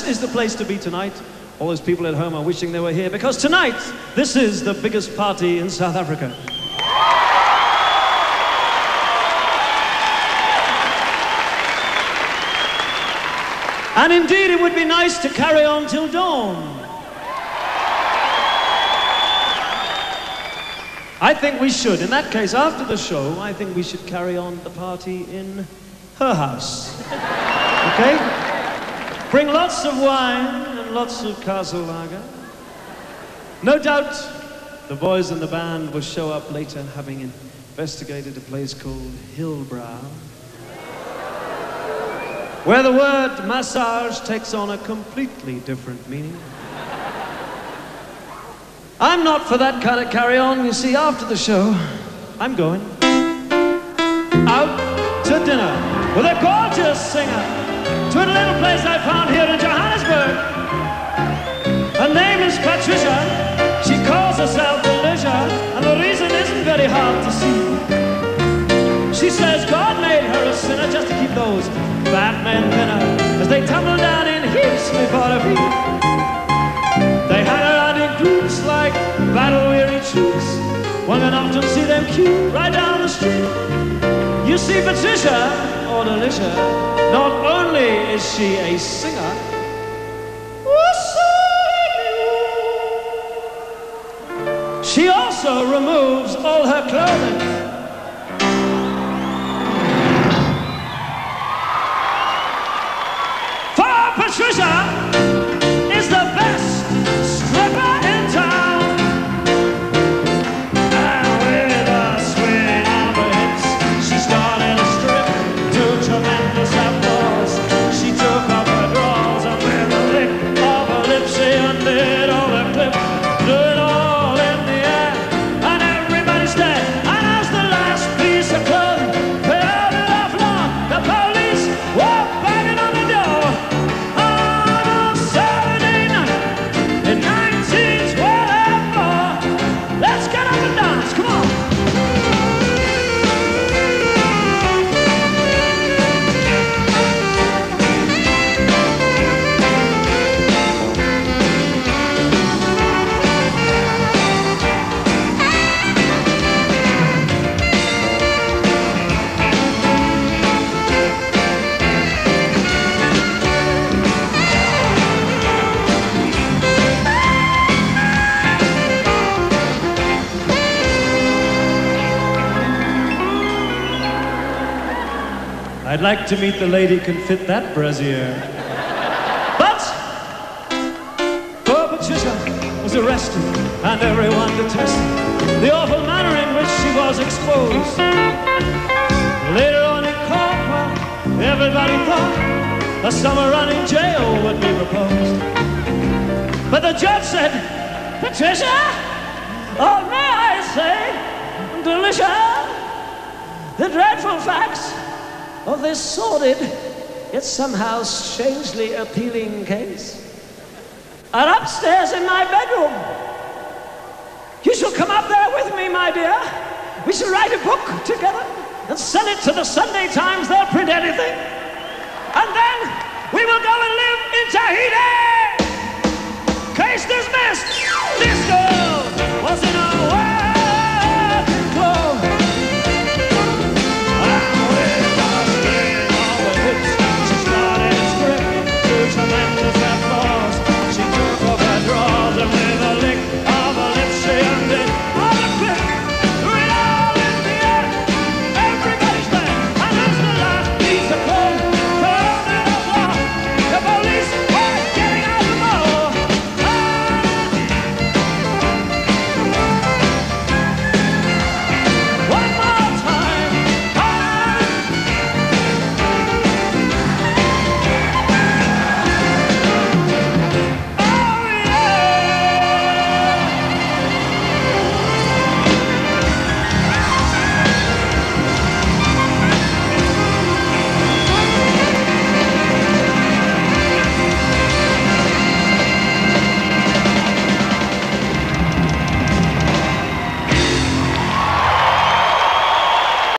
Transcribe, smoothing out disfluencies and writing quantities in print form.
this is the place to be tonight. All those people at home are wishing they were here, because tonight, this is the biggest party in South Africa. And indeed, it would be nice to carry on till dawn. I think we should. In that case, after the show, I think we should carry on the party in her house. Okay? Bring lots of wine and lots of Castle Lager. No doubt the boys in the band will show up later, having investigated a place called Hillbrow, where the word massage takes on a completely different meaning. I'm not for that kind of carry-on. You see, after the show, I'm going out to dinner with a gorgeous singer to a little place I found here in Johannesburg. Her name is Patricia. She calls herself Felicia, and the reason isn't very hard to see. She says God made her a sinner just to keep those bad men thinner as they tumble down in heaps before her feet. They hang around in groups like battle-weary troops. One can often see them queue right down the street. You see, Patricia, or Alicia, not only is she a singer, she also removes all her clothing. For Patricia is the best stripper in town. And with a swing of her hips, she started a strip to tremendous applause. She took off her drawers and with a lick of her lips, she undid all the clip, blew it all in the air, and everybody stared. And as the last piece of clothing fell to the floor, the police were banging on the door. On a Saturday night in 1924, let's get up and dance, come on. I'd like to meet the lady who can fit that brassiere. But poor Patricia was arrested and everyone detested the awful manner in which she was exposed. Later on in court, well, everybody thought a summer run in jail would be proposed. But the judge said, Patricia, or may I say, Delicia, the dreadful facts of this sordid, yet somehow strangely appealing case are upstairs in my bedroom. You shall come up there with me, my dear. We shall write a book together and send it to the Sunday Times. They'll print anything. And then we will go and live in Tahiti. Case dismissed. This girl was in a working clothes. And with a swing of her hips, she started a strip to tremendous